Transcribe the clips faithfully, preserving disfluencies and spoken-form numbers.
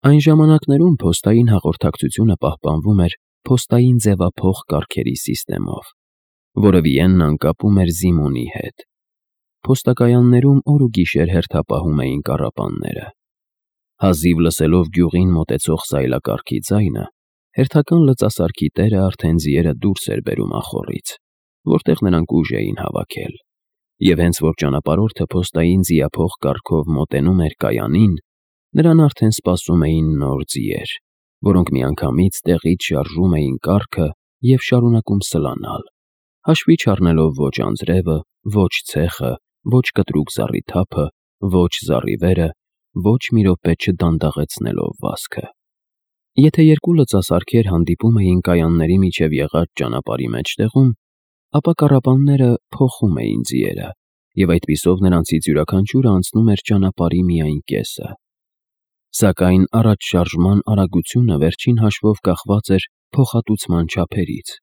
Այն ժամանակներում փոստային հաղորդակցությունը պահպանվում էր փոստային ձևափոխ կարգերի սիստեմով, որը Վիեննան կապում էր Զիմոնի հետ։ Փոստակայաններում օր ու գիշեր հերթապահում էին կառապանները։ Հազիվ լսելով գյուղին մոտեցող սայլակառքի ձայնը, հերթական լծասարքի տերը արդեն ձիերը դուրս էր բերում ախոռից, որտեղ նրանք ուժ էին հավաքել, և հենց որ ճանապարհորդը փոստային ձիափոխ կարգով մոտենում էր կայանին, նրան արդեն սպասում էին նոր ձիեր, որոնք միանգամից տեղից շարժում էին կառքը և շարունակում սլանալ, հաշվի չառնելով ոչ անձրևը, ոչ ցեխը, ոչ կտրուկ զառիթափը, ոչ զառիվերը, ոչ մի րոպե չդանդաղեցնելով վազքը։ Եթե երկու լծասարքեր հանդիպում էին կայանների միջև եղած ճանապարհի մեջտեղում, ապա կառապանները փոխում էին ձիերը, և այդպիսով նրանցից յուրաքանչյուրը անցնում էր ճանապարհի միայն կեսը։ Սակայն առաջշարժման արագությունը վերջին հաշվով կախված էր փոխհատուցման չափերից։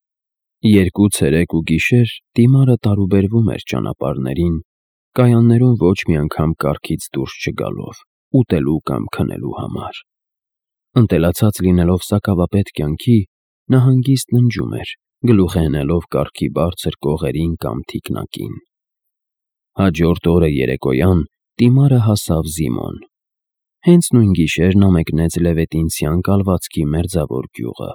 Երկու ցերեկ ու գիշեր դիմարը տարուբերվում էր ճանապարհներին, կայաններում ոչ մի անգամ կառքից դուրս չգալով, ուտելու կամ քնելու համար։ Ընտելացած լինելով սակավապետ կյանքի, նա հանգիստ ննջում էր, գլուխ հենելով կառքի բարձր կողերին կամ թիկնակին։ Հաջորդ օրը երեկոյան դիմարը հասավ Զիմոն։ Հենց նույն գիշեր նա մեկնեց Լևետինցյան կալվածքի մերձավոր գյուղը։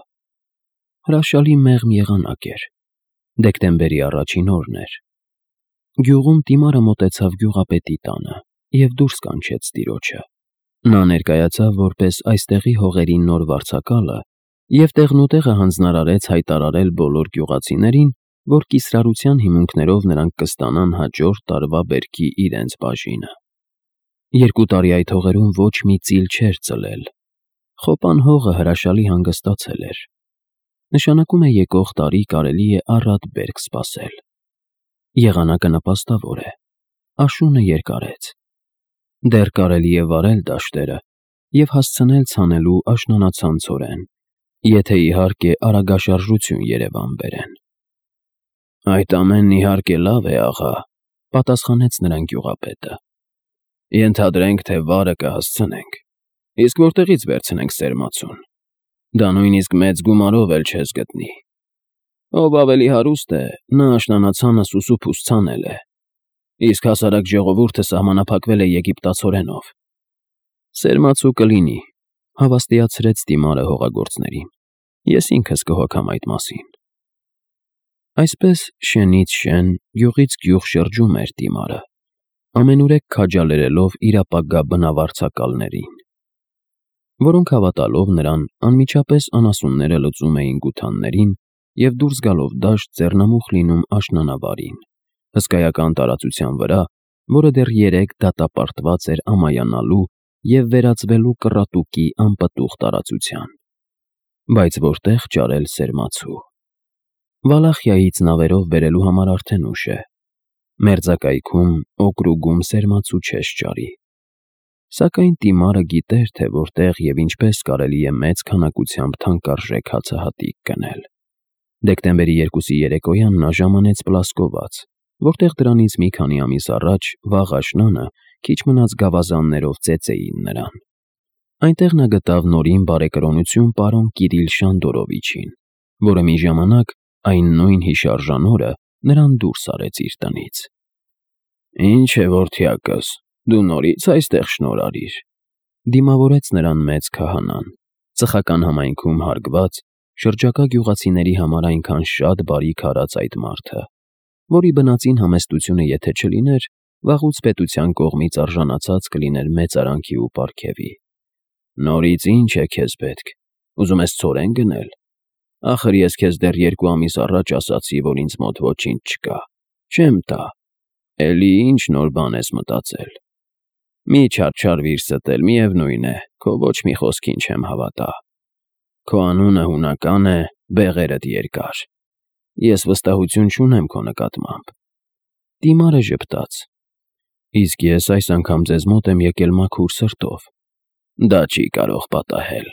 Հրաշալի մեղմ եղանակ էր։ Դեկտեմբերի առաջին օրն էր։ Գյուղում դիմարը մոտեցավ գյուղապետի տանը և դուրս կանչեց տիրոջը։ Նա ներկայացավ որպես այստեղի հողերի նոր վարձակալը և տեղնուտեղը հանձնարարեց հայտարարել բոլոր գյուղացիներին, որ կիսրարության հիմունքներով նրանք կստանան հաջորդ տարվա բերքի իրենց բաժինը։ Երկու տարի այդ հողերում ոչ մի ծիլ չէր ծլել։ Խոպան հողը հրաշալի հանգստացել էր։ Նշանակում է եկող տարի կարելի է առատ բերք սպասել։ Եղանակը նպաստավոր է։ Աշունը երկարեց։ Դեռ կարելի է վարել դաշտերը և հասցնել ցանելու աշնանացան ցորեն, եթե իհարկե արագաշարժություն երևան բերեն։ Այդ ամենն իհարկե լավ է, աղա, պատասխանեց նրան գյուղապետը։ Ենթադրենք, թե վարը կհասցնենք, իսկ որտեղից վերցնենք սերմացուն։ Դա նույնիսկ մեծ գումարով էլ չես գտնի։ Ով ավելի հարուստ է, նա աշնանացանը սուսուփուս ցանել է, իսկ հասարակ ժողովուրդը սահմանափակվել է եգիպտացորենով։ Սերմացու կլինի, հավաստիացրեց դիմարը հողագործներին։ Ես ինքս կհոգամ այդ մասին։ Այսպես շենից շեն, գյուղից գյուղ շրջում էր դիմարը, ամենուրեք քաջալերելով իր ապագա բնավարձակալներին, որոնք հավատալով նրան անմիջապես անասունները լուծում էին գութաններին և դուրս գալով դաշտ ձեռնամուխ լինում աշնանավարին, հսկայական տարածության վրա, որը դեռ երեկ դատապարտված էր ամայանալու և վերածվելու կռատուկի անպտուղ տարածության, բայց որտեղ ճարել սերմացու։ Վալախիայից նավերով բերելու համար արդեն ուշ է։ Մերձակայքում, օկրուգում սերմացու չես ճարի։ Սակայն դիմարը գիտեր, թե որտեղ և ինչպես կարելի է մեծ քանակությամբ թանկարժեք հացահատիկ գնել։ Դեկտեմբերի երկուսի երեկոյան նա ժամանեց Պլասկովաց, որտեղ դրանից մի քանի ամիս առաջ վաղ աշնանը քիչ մնաց գավազաններով ծեծեին նրան։ Այնտեղ նա գտավ նորին բարեկրոնություն պարոն Կիրիլ Շանդորովիչին, որը մի ժամանակ, այն նույն հիշարժան օրը, նրան դուրս արեց իր տնից։ Ինչ է, որդյակս, դու նորից այստեղ շնորհարիր, դիմավորեց նրան մեծ քահանան, ծխական համայնքում հարգված, շրջակա գյուղացիների համար այնքան շատ բարիք արած այդ մարդը, որի բնածին համեստությունը եթե չլիներ, վաղուց պետության կողմից արժանացած կլիներ մեծարանքի ու պարգևի։ Նորից ինչ է քեզ պետք, ուզում ես ցորեն գնել։ Ախր ես քեզ դեռ երկու ամիս առաջ ասացի, որ ինձ մոտ ոչինչ չկա, չեմ տա, էլի ինչ նոր բան ես մտածել։ Մի չարչարվիր ստել, միևնույն է, քո ոչ մի խոսքին չեմ հավատա։ Քո անունը հունական է, բեղերդ երկար։ Ես վստահություն չունեմ քո նկատմամբ։ Դիմարը ժպտաց։ Իսկ ես այս անգամ ձեզ մոտ եմ եկել մաքուր սրտով։ Դա չի կարող պատահել։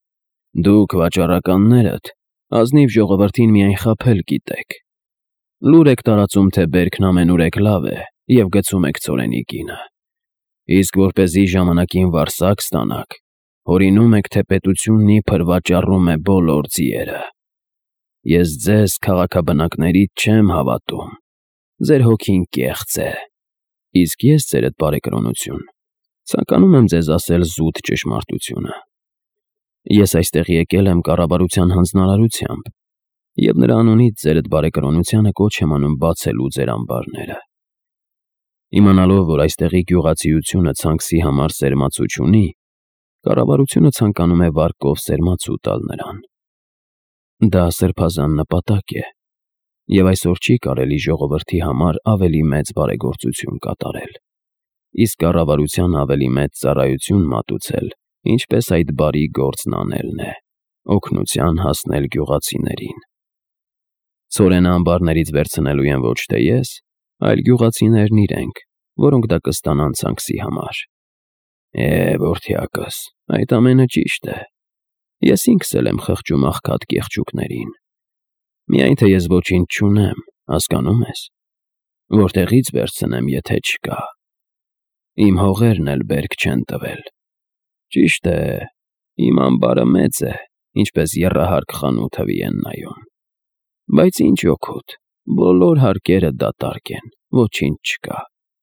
Դուք վաճառականներդ ազնիվ ժողովրդին միայն խաբել գիտեք։ Լուր եք տարածում, թե բերքն ամենուրեք լավ է և գցում եք ցորենի գինը։ Իսկ որպեսզի ժամանակին վարձակ ստանաք, հորինում եք, թե պետությունն իբր վաճառում է բոլոր ձիերը։ Ես ձեզ քաղաքաբնակներից չեմ հավատում, ձեր հոգին կեղծ է, իսկ ես ձերդ բարեկրոնություն ցանկանում եմ ձեզ ասել զուտ ճշմարտությունը։ Ես այստեղ եկել եմ կառավարության հանձնարարությամբ և նրա անունից ձերդ բարեկրոնությանը կոչ եմ անում բացելու ձեր ամբարները։ Իմանալով, որ այստեղի գյուղացիությունը ցանքսի համար սերմացու չունի, կառավարությունը ցանկանում է վարկով սերմացու տալ նրան։ Դա սրբազան նպատակ է, և այսօր չի կարելի ժողովրդի համար ավելի մեծ բարեգործություն կատարել, իսկ կառավարության ավելի մեծ ծառայություն մատուցել, ինչպես այդ բարի գործն անելն է, օգնության հասնել գյուղացիներին։ Ցորենը ամբարներից վերցնելու եմ ոչ թե ես, այլ գյուղացիներն իրենք, որոնք դա կստանան ցանքսի համար։ Է, որդյակս, այդ ամենը ճիշտ է։ Ես ինքս էլ եմ խղճում աղքատ կեղճուկներին։ Միայն թե ես ոչինչ չունեմ, հասկանո՞ւմ ես, որտեղի՞ց վերցնեմ, եթե չկա։ Իմ հողերն էլ բերք չեն տվել։ Ճիշտ է, իմ ամբարը մեծ է, ինչպես եռահարկ խանութ թվի են նայում։ Բայց ինչ օգուտ, բոլոր հարկերը դատարկ են, ոչինչ չկա։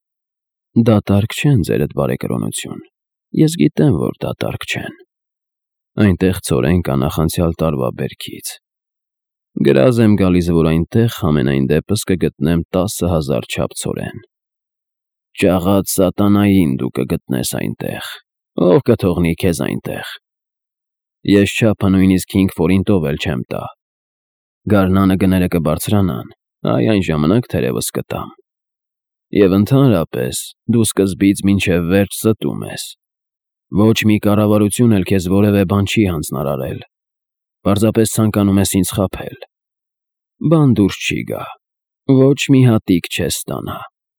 Դատարկ չեն, ձերդ բարեկրոնություն, ես գիտեմ, որ դատարկ չեն։ Այնտեղ ցորեն կա նախանցյալ տարվա բերքից։ Գրազ եմ գալիս, որ այնտեղ համենայն դեպս կգտնեմ տասը հազար չափ ցորեն։ Ճաղած սատանային դու կգտնես այնտեղ, ով կթողնի քեզ այնտեղ։ Ես չափը նույնիսկ հինգ ֆորինտով էլ չեմ տա։ Գարնանը գները կբարձրանան, այ այն ժամանակ թերևս կտամ։ Եվ ընդհանրապես դու սկզբից մինչև վերջ ստում ես։ Ոչ մի կառավարություն էլ քեզ որևէ բան չի հանձնարարել։ Պարզապես ցանկանում ես ինձ խաբել։ Բան դուրս չի գա, ոչ մի հատիկ չես ստանա։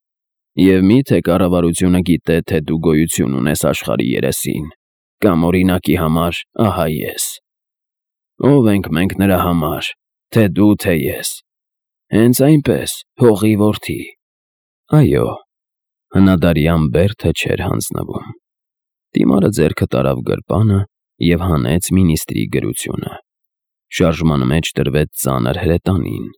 Եվ մի՞թե կառավարությունը գիտե, թե դու գոյություն ունես աշխարհի երեսին, կամ օրինակի համար ահա ես։ Ո՞վ ենք մենք նրա համար, թե դու, թե ես։ Հենց այնպես, հողի որդի։ Այո, հնադարյան Բերդը չէր հանձնվում։ Դիմարը ձեռքը տարավ գրպանը և հանեց մինիստրի գրությունը։ Շարժման մեջ դրվեց ծանր հրետանին։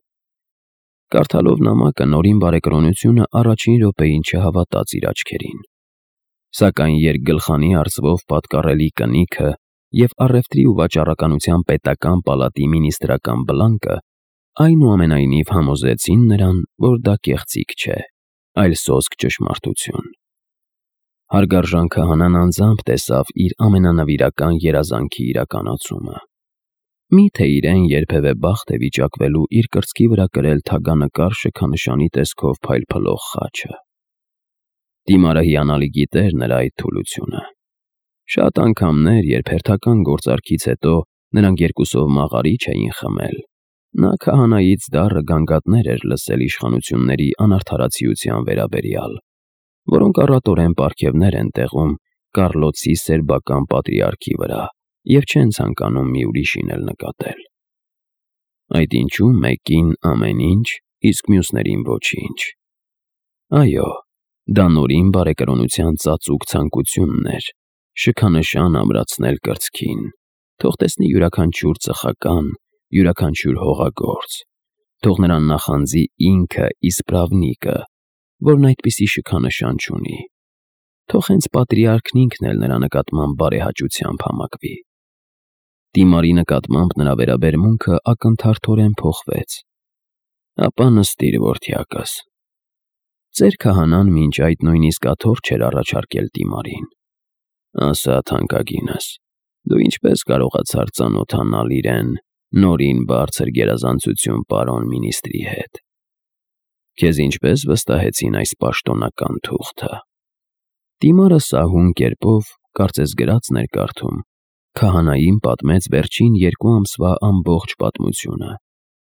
Կարդալով նամակը նորին բարեկրոնությունը առաջին րոպեին չհավատաց իր աչքերին։ Սակայն երկգլխանի արծվով պատկառելի կնիքը և առևտրի ու վաճառականության պետական պալատի մինիստրական բլանկը այնուամենայնիվ համոզեցին նրան, որ դա կեղծիք չէ, այլ սոսկ ճշմարտություն։ Հարգարժան քահանան անձամբ տեսավ իր ամենանվիրական երազանքի իրականացումը։ Մի՞թե իրեն երբևէ բախտ է վիճակվելու իր կրծքի վրա կրել թագանկար շքանշանի տեսքով փայլփլող խաչը։ Դիմարը հիանալի գիտեր նրա այդ թուլությունը։ Շատ անգամներ, երբ հերթական գործարքից հետո նրանք երկուսով մաղարիչ էին խմել, նա քահանայից դառը գանգատներ էր լսել իշխանությունների անարդարացիության վերաբերյալ, որոնք առատորեն պարգևներ են տեղում Կառլոցի սերբական պատրիարքի վրա և չեն ցանկանում մի ուրիշին էլ նկատել։ Այդ ինչու մեկին ամեն ինչ, իսկ մյուսներին ոչինչ։ Այո, դա նորին բարեկրոնության ծածուկ ցանկությունն էր, շքանշան ամրացնել կրծքին, թող տեսնի յուրաքանչյուր ծխական, յուրաքանչյուր հողագործ, թող նրան նախանձի ինքը իսպրավնիկը, որն այդպիսի շքանշան չունի, թող հենց պատրիարքն ինքն էլ նրա նկատմամբ բարեհաճությամբ համակվի։ Դիմարի նկատմամբ նրա վերաբերմունքը ակնթարթորեն փոխվեց։ Ապա նստիր, որդյակս։ Ձեր քահանան մինչ այդ նույնիսկ աթոռ չէր առաջարկել Դիմարին։ Ասա, թանկագինս, դու ինչպես կարողացար ծանոթանալ իրեն նորին բարձր գերազանցություն պարոն մինիստրի հետ։ Քեզ ինչպես վստահեցին այս պաշտոնական թուղթը։ Դիմարը սահուն կերպով, կարծես գրածն էր կարդում, քահանային պատմեց վերջին երկու ամսվա ամբողջ պատմությունը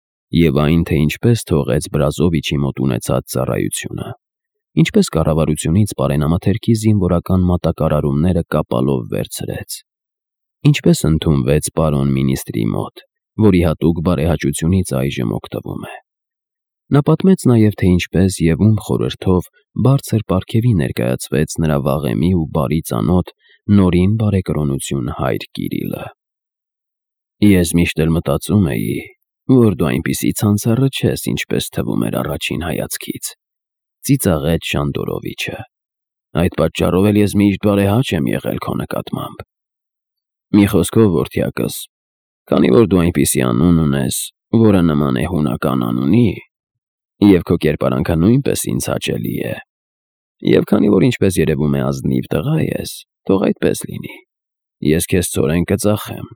և այն, թե ինչպես թողեց Բրազովիչի մոտ ունեցած ծառայությունը, ինչպես կառավարությունից պարենամթերքի զինվորական մատակարարումները կապալով վերցրեց, ինչպես ընդունվեց պարոն մինիստրի մոտ, որի հատուկ բարեհաճությունից այժմ օգտվում է։ Նա պատմեց նաև, թե ինչպես և ում խորհրդով բարձր պարգևի ներկայացվեց նրա վաղեմի ու բարի ծանոթ նորին բարեկրոնություն հայր Կիրիլը։ Ես միշտ էլ մտածում էի, որ դու այնպիսի ցանցառը չես, ինչպես թվում էր առաջին հայացքից, ծիծաղեց Շանդորովիչը։ Այդ պատճառով էլ ես միշտ բարեհաճ եմ եղել քո նկատմամբ։ Մի խոսքով, որդյակս, քանի որ դու այնպիսի անուն ունես, որը նման է հունական անունի, եւ քո կերպարանքը նույնպես ինձ հաճելի է, եւ քանի որ ինչպես երևում է ազնիվ տղա ես, թող այդպես լինի, ես քեզ ցորեն կծախեմ։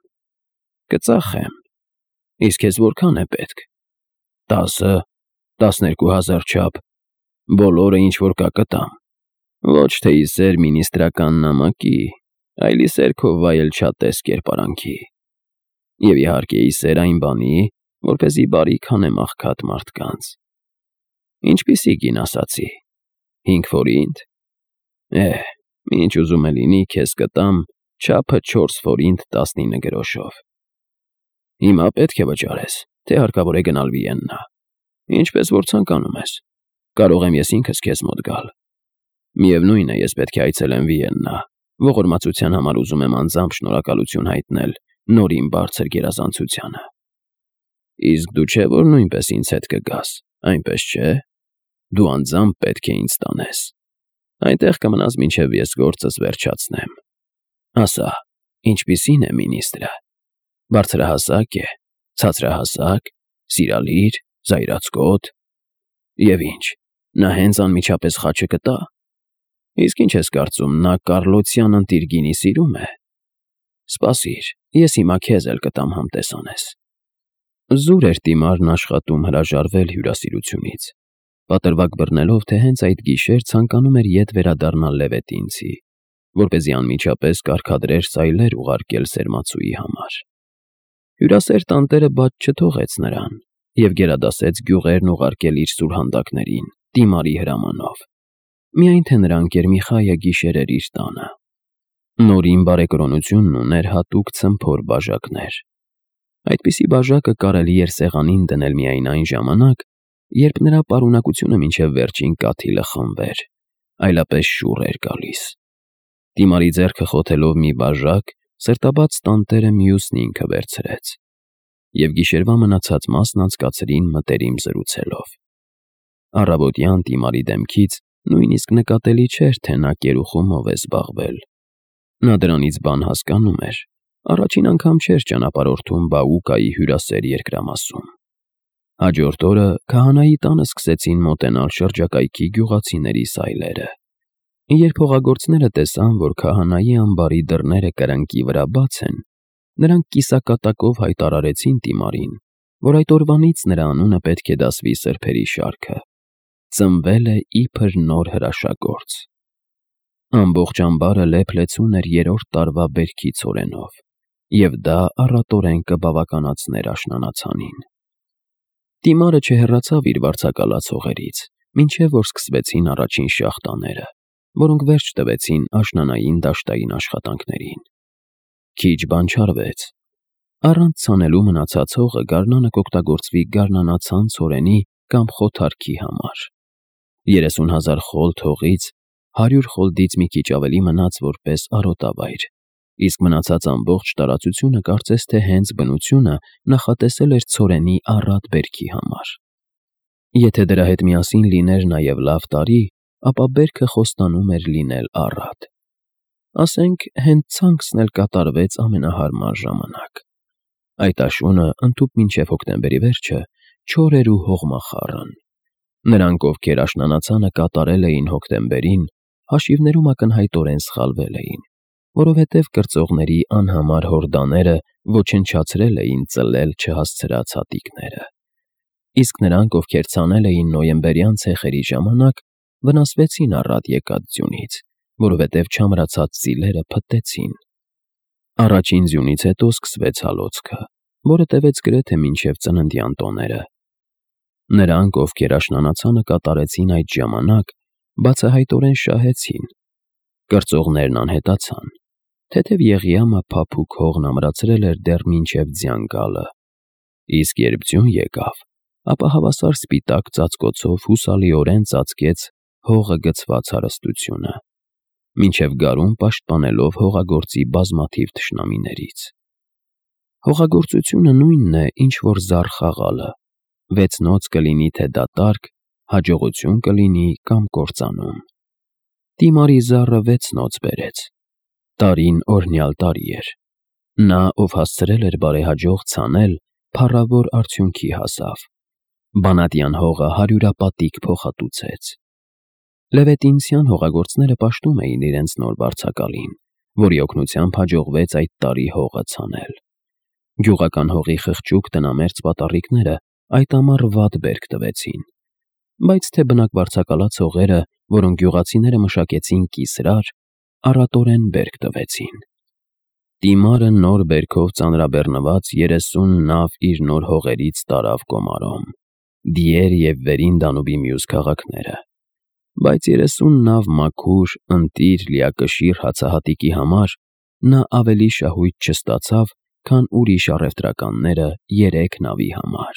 Կծախեմ։ Իսկ քեզ որքան է պետք։ Տասը, տասներկու հազար չափ, բոլորը ինչ որ կա կտամ։ Ոչ թե իսեր մինիստրական նամակի, այլ իսեր քո վայելչատես կերպարանքի։ Եվ իհարկե իսեր այն բանի, որպեսզի բարիք անեմ աղքատ մարդկանց։ Ինչպիսի կին ասացի, հինգ ֆորինտ։ Է, ինչ ուզում է լինի, քեզ կտամ չափը չորս ֆորինտ տասնինը գրոշով։ Հիմա պետք է վճարես, թե հարկավոր է գնալ Վիեննա։ Ինչպես որ ցանկանում ես, կարող եմ ես ինքս քեզ մոտ գալ։ Միևնույն է, ես պետք է այցելեմ Վիեննա, ողորմածության համար ուզում եմ անձամբ շնորհակալություն հայտնել նորին բարձր գերազանցությանը։ Իսկ դու չէ, որ նույնպես ինձ հետ կգաս, այնպես չէ։ Դու անձամբ պետք է ինձ տանես։ Այնտեղ կմնաս մինչև ես գործս վերջացնեմ։ Ասա, ինչպիսին է մինիստրը։ Բարձրահասակ է, ցածրահասակ, սիրալիր, զայրացկոտ։ Եվ ինչ, նա հենց անմիջապես խաչը կտա։ Իսկ ինչ ես կարծում, նա Կառլոցյան ընտիր գինի սիրում է։ Սպասիր, ես հիմա քեզ էլ կտամ համտեսանես։ Զուր էր Տիմարն աշխատում հրաժարվել հյուրասիրությունից, պատրվակ բռնելով, թե հենց այդ գիշեր ցանկանում էր ետ վերադառնալ Լևետինցի, որպեսզի անմիջապես կարգադրեր սայլեր ուղարկել սերմացուի համար։ Հյուրասեր տանտերը բաց չթողեց նրան և գերադասեց գյուղերն ուղարկել իր սուրհանդակներին, Տիմարի հրամանով։ Միայն թե նրան Կերմիխայը գիշերեր իր տանը։ Նորին բարեկրոնությունն ուներ հատուկ ցմփոր բաժակներ։ Այդպիսի բաժակը կարելի էր սեղանին դնել միայն այն ժամանակ, երբ նրա պարունակությունը մինչև վերջին կաթիլը խմվեր, այլապես շուռ էր գալիս։ Տիմարի ձեռքը խոթելով մի բաժակ, սրտաբաց տանտերը մյուսն ինքը վերցրեց, և գիշերվա մնացած մասն անցկացրին մտերիմ զրուցելով։ Առավոտյան Տիմարի դեմքից նույնիսկ նկատելի չէր, թե նա կերուխումով է զբաղվել։ Նա դրանից բան հասկանում էր, առաջին անգամ չէր ճանապարհորդում Բաուկայի հյուրասեր երկրամասում։ Հաջորդ օրը քահանայի տանը սկսեցին մոտենալ շրջակայքի գյուղացիների սայլերը։ Երբ հողագործները տեսան, որ քահանայի ամբարի դռները կրնկի վրա բաց են, նրանք կիսակատակով հայտարարեցին Տիմարին, որ այդ օրվանից նրա անունը պետք է դասվի սրբերի շարքը։ Ծնվել է իբր նոր հրաշագործ։ Ամբողջ ամբարը լեփ-լեցուն էր երրորդ տարվա բերքի ցորենով, և դա առատորեն կբավականացներ աշնանացանին։ Տիմարը չհեռացավ իր վարձակալած հողերից, մինչև որ սկսվեցին առաջին շախտաները, որոնք վերջ տվեցին աշնանային դաշտային աշխատանքներին։ Քիչ բան չարվեց։ Առանց ցանելու մնացած հողը գարնանը կօգտագործվի գարնանացան ցորենի կամ խոթարքի համար։ Երեսուն հազար խոլդ հողից հարյուր խոլդից մի քիչ ավելի մնաց որպես արոտավայր, իսկ մնացած ամբողջ տարածությունը կարծես թե հենց բնությունը նախատեսել էր ցորենի առատ բերքի համար։ Եթե դրա հետ միասին լիներ նաև լավ տարի, ապա բերքը խոստանում էր լինել առատ։ Ասենք, հենց ցանքսն էլ կատարվեց ամենահարմար ժամանակ։ Այդ աշունը ընդհուպ մինչև հոկտեմբերի վերջը չոր էր ու հողմախառն։ Նրանք, ովքեր աշնանացանը կատարել էին հոկտեմբերին, հաշիվներում ակնհայտորեն սխալվել էին, որովհետև կրծողների անհամար հորդաները ոչնչացրել էին ծլել չհասցրած հատիկները։ Իսկ նրանք, ովքեր ցանել էին նոյեմբերյան ցեխերի ժամանակ, վնասվեցին առատ եկած ձյունից, որովհետև չամրացած ծիլերը փտտեցին։ Առաջին ձյունից հետո սկսվեց հալոցքը, որը տևեց գրեթե մինչև ծննդյան տոները։ Նրանք, ովքեր աշնանացանը կատարեցին այդ ժամանակ, բացահայտորեն շահեցին։ Կրծողներն անհետացան, թեթև Եղիամը փափուկ հողն ամրացրել էր դեռ մինչև ձյան գալը։ Իսկ երբ ձյուն եկավ, ապա հավասար սպիտակ ծածկոցով հուսալիորեն ծածկեց հողը գցված հարստությունը։ մինչև գարուն պաշտպանելով հողագործի բազմաթիվ թշնամիներից։ Հողագործությունը նույնն է, ինչ որ զառ խաղալը, վեցնոց կլինի թե դատարկ, հաջողություն կլինի կամ կործանում։ Տիմարի զառը վեցնոց բերեց։ Տարին օրհնյալ տարի էր։ Նա, ով հասցրել էր բարեհաջող ցանել, փառավոր արդյունքի հասավ։ Բանատյան հողը հարյուրապատիկ փոխհատուցեց։ Լևետինցյան հողագործները պաշտում էին իրենց նոր վարձակալին, որի օգնությամբ հաջողվեց այդ տարի հողը ցանել։ Գյուղական հողի խղճուկ տնամերձ պատառիկները այդ ամառ վատ բերք տվեցին, բայց թե բնակ վարձակալած հողերը, որոնք գյուղացիները մշակեցին կիսրար, առատորեն բերք տվեցին։ Տիմարը նոր բերքով ծանրաբեռնված երեսուն նավ իր նոր հողերից տարավ Կոմարոմ, Դիեր և Վերին Դանուբի մյուս քաղաքները, բայց երեսուն նավ մաքուր, ընտիր, լիակշիռ հացահատիկի համար նա ավելի շահույթ չստացավ, քան ուրիշ առևտրականները երեք նավի համար։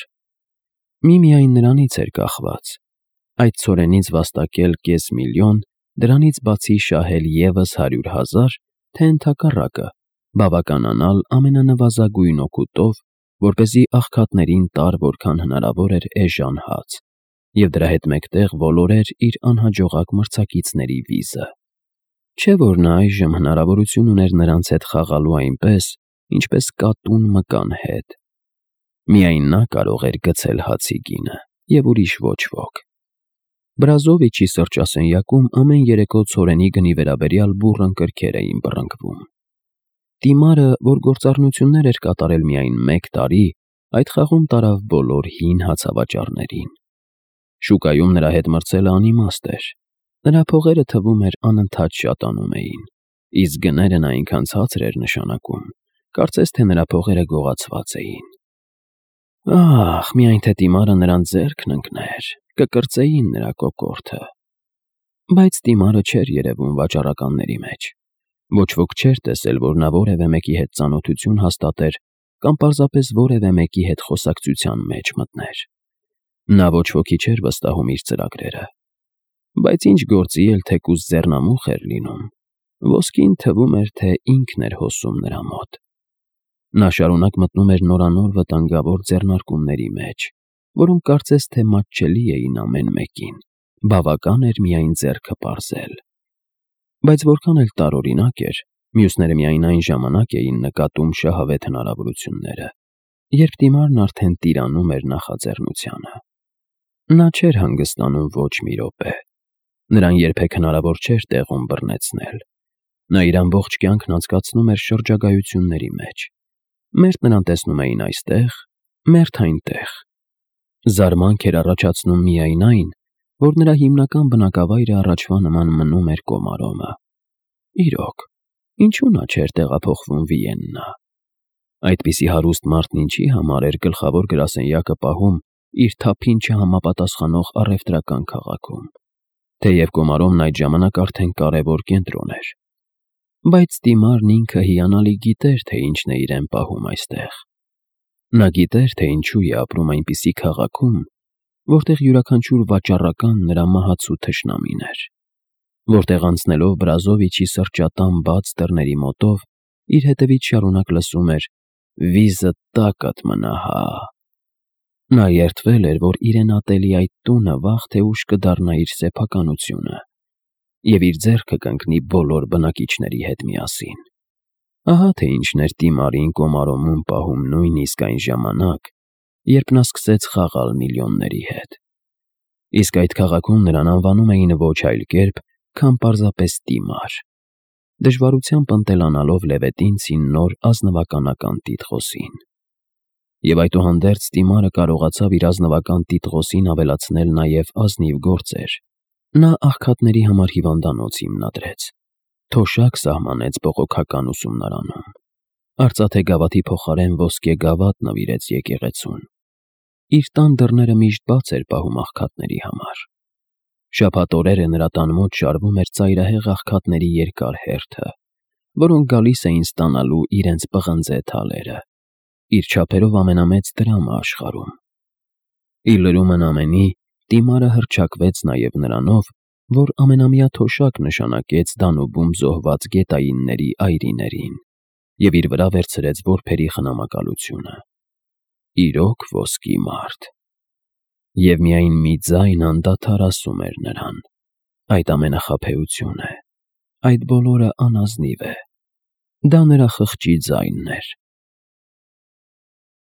Միմիայն նրանից էր կախված, այդ ցորենից վաստակել կես միլիոն, դրանից բացի շահել ևս հարյուր հազար, թե ընդհակառակը բավականանալ ամենանվազագույն օգուտով, որպեսզի աղքատներին տար որքան հնարավոր էր էժան հաց, և դրա հետ մեկտեղ ոլորեր իր անհաջողակ մրցակիցների վիզը։ Չէ՞ որ նա այժմ հնարավորություն ուներ նրանց հետ խաղալու այնպես, ինչպես կատուն մկան հետ։ Միայն նա կարող էր գցել հացի գինը, և ուրիշ ոչ ոք։ Բրազովիչի սրճասենյակում ամեն երեկո ցորենի գնի վերաբերյալ բուռն կրքեր էին բռնկվում։ Տիմարը, որ գործառնություններ էր կատարել միայն մեկ տարի, այդ խաղում տարավ բոլոր հին հացավաճառներին։ Շուկայում նրա հետ մրցելը անիմաստ էր։ Նրա փողերը թվում էր անընդհատ շատանում էին, իսկ գներն այնքան ցածր էր նշանակում, կարծես թե նրա փողերը գողացված էին։ Ահ, միայն թե Տիմարը նրանց ձեռքն ընկներ, կկրծեին նրա կոկորդը։ Բայց Տիմարը չէր երևում վաճառականների մեջ։ Ոչ ոք չէր տեսել, որ նա որևէ մեկի հետ ծանոթություն հաստատեր կամ պարզապես որևէ մեկի հետ խոսակցության մեջ մտներ։ Նա ոչ ոքի չէր վստահում իր ծրագրերը։ Բայց ինչ գործի էլ թեկուզ ձեռնամուխ էր լինում, ոսկին թվում էր, թե ինքն էր հոսում նրա մոտ։ Նա շարունակ մտնում էր նորանոր վտանգավոր ձեռնարկումների մեջ, որոնք կարծես թե մատչելի էին ամեն մեկին, բավական էր միայն ձեռքը պարզել։ Բայց որքան էլ տարօրինակ էր, մյուսները միայն այն ժամանակ էին նկատում շահավետ հնարավորությունները, երբ Տիմարն արդեն տիրանում էր նախաձեռնությանը։ Նա չէր հանգստանում ոչ մի րոպե։ Նրան երբեք հնարավոր չէր տեղում բռնեցնել։ Նա իր ամբողջ կյանքն անցկացնում էր շրջագայությունների մեջ։ Մերթ նրան տեսնում էին այստեղ, մերթ այնտեղ։ Զարմանք էր առաջացնում միայն այն, որ նրա հիմնական բնակավայրը առաջվա նման մնում էր Կոմարոմը։ Իրոք, ինչու նա չէր տեղափոխվում Վիեննա։ Այդպիսի հարուստ մարդն ինչի համար էր գլխավոր գրասենյակը պահում իր թափին չհամապատասխանող առևտրական քաղաքում, թեև Կոմարոմն այդ ժամանակ արդեն կարևոր կենտրոն էր։ Բայց Տիմարն ինքը հիանալի գիտեր, թե ինչն է իրեն պահում այստեղ։ Նա գիտեր, թե ինչու է ապրում այնպիսի քաղաքում, որտեղ յուրաքանչյուր վաճառական նրա մահացու թշնամին էր, որտեղ անցնելով Բրազովիչի սրճատան բաց դռների մոտով, իր հետևից շարունակ լսում էր. «Վիզը տակդ մնա, հա»։ Նա երդվել էր, որ իրեն ատելի այդ տունը վաղ թե ուշ կդառնա իր սեփականությունը, և իր ձեռքը կընկնի բոլոր բնակիչների հետ միասին։ Ահա թե ինչն էր Տիմարին Կոմարոմում պահում նույնիսկ այն ժամանակ, երբ նա սկսեց խաղալ միլիոնների հետ։ Իսկ այդ քաղաքում նրան անվանում էին ոչ այլ կերպ, քան պարզապես Տիմար, դժվարությամբ ընտելանալով Լևետինցին նոր ազնվականական տիտղոսին։ Եվ այդուհանդերձ Տիմարը կարողացավ իր ազնվական տիտղոսին ավելացնել նաև ազնիվ գործեր։ Նա աղքատների համար հիվանդանոց հիմնադրեց, թոշակ սահմանեց բողոքական ուսումնարանում, արծաթե գավաթի փոխարեն ոսկե գավաթ նվիրեց եկեղեցուն։ Իր տան դռները միշտ բաց էր պահում աղքատների համար։ Շաբաթ օրերը նրա տան մոտ շարվում էր ծայրահեղ աղքատների երկար հերթը, որոնք գալիս էին ստանալու իրենց պղնձե թալերը, իր չափերով ամենամեծ տրամը աշխարհում։ Ի լրումն ամենի, Տիմարը հռչակվեց նաև նրանով, որ ամենամյա թոշակ նշանակեց Դանուբում զոհված գետայինների այրիներին և իր վրա վերցրեց որբերի խնամակալությունը։ Իրոք ոսկի մարդ։ Եվ միայն մի ձայն անդադար ասում էր նրան. «Այդ ամենը խաբեություն է, այդ բոլորը անազնիվ է»։ Դա նրա խղճի ձայնն էր,